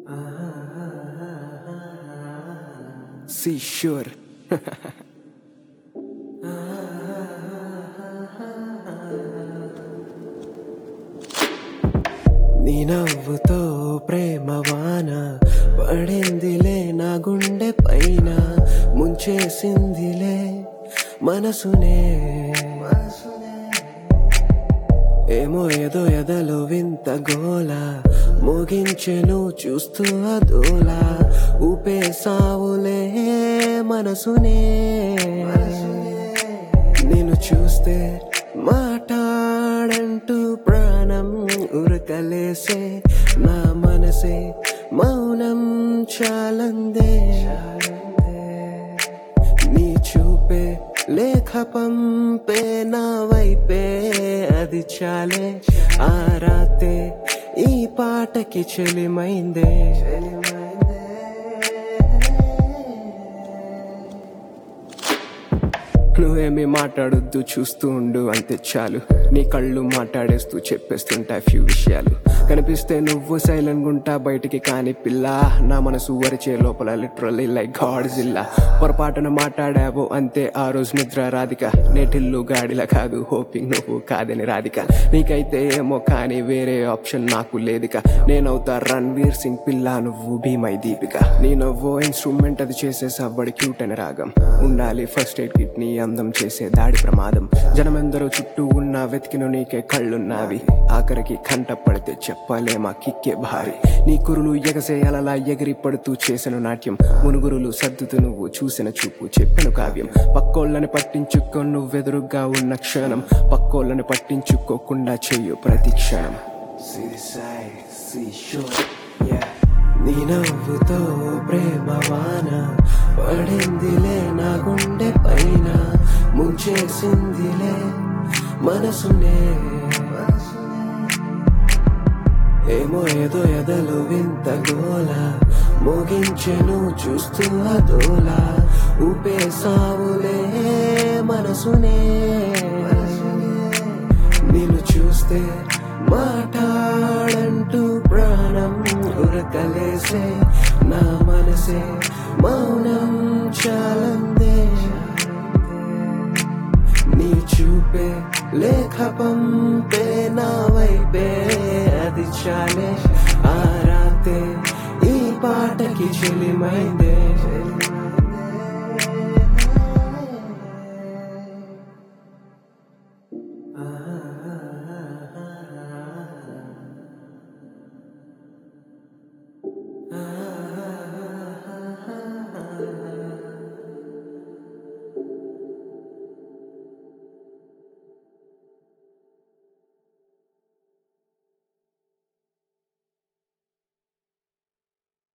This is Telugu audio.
Sure. నీ నవ్వుతో ప్రేమ వాన పడిందిలే నా గుండె పైన ముంచేసిందిలే మనసునే ఏమో ఏదో ఎదలో వింత గోల మోగించెను చూస్తూ అదోలా ఊపేసావులే మనసునే నేను చూస్తే మాట్లాడంటూ ప్రాణం ఉరకలేసే నా మనసే మౌనం చాలందే నీ చూపే లేఖ పంపే నా వైపే అది చాలే ఆ రాతే ఈ పాటకి చెలిమైందే నువ్వేమీ మాట్లాడొద్దు చూస్తూ ఉండు అంతే చాలు నీ కళ్ళు మాట్లాడేస్తూ చెప్పేస్తుంటా ఫ్యూ విషయాలు కనిపిస్తే నువ్వు సైలెంట్ గుంటా బయటికి కాని పిల్ల నా మనసు వరిచే లోపల లిటరల్లీ లైక్ గాడ్ జిల్లా పొరపాటున మాట్లాడావు అంతే ఆ రోజు నిద్ర రాధిక నేటిల్లు గాడిలా కాదు హోపింగ్ నువ్వు కాదని రాధిక నీకైతే ఏమో కానీ వేరే ఆప్షన్ నాకు లేదిక నేనవుతా రణ్వీర్ సింగ్ పిల్ల నువ్వు భీమై దీపిక నీ నవ్వో ఇన్స్ట్రుమెంట్ అది చేసే సవ్వడి క్యూట్ అని రాగం ఉండాలి ఫస్ట్ ఎయిడ్ కిట్ నీ అందం చేసే దాడి ప్రమాదం జనమెందరూ చుట్టూ ఉన్న వెతికిన నీకే కళ్ళున్నావి ఆఖరికి కంట పడితే చెప్పలే మా కిక్కే భారీ నీ కురులు ఎగసేయాలలా ఎగిరి పడుతూ చేసిన నాట్యం మునుగురులు సర్దుతూ నువ్వు చూసిన చూపు చెప్పను కావ్యం పక్కోళ్ళని పట్టించుకో నువ్వెదురుగా ఉన్న క్షణం పక్కోళ్ళని పట్టించుకోకుండా చెయ్యు ప్రతి క్షణం నీ నవ్వుతో ప్రేమ వాన పడిందిలే నా గుండె పైన ముంచేసిందిలే మనసునే ఏమో ఏదో ఎదలో వింత గోల మోగించెను చూస్తూ అదోలా ఊపేసావులే మనసునే నిన్ను చూస్తే మాట్లాడంటూ ప్రాణం ఉరకలేసే నా మనసే మౌనం చాలందే నీ చూపే లేఖ పంపే నా వైపే అది చాలే ఆ రాతే ఈ పాటకి చెలిమైందే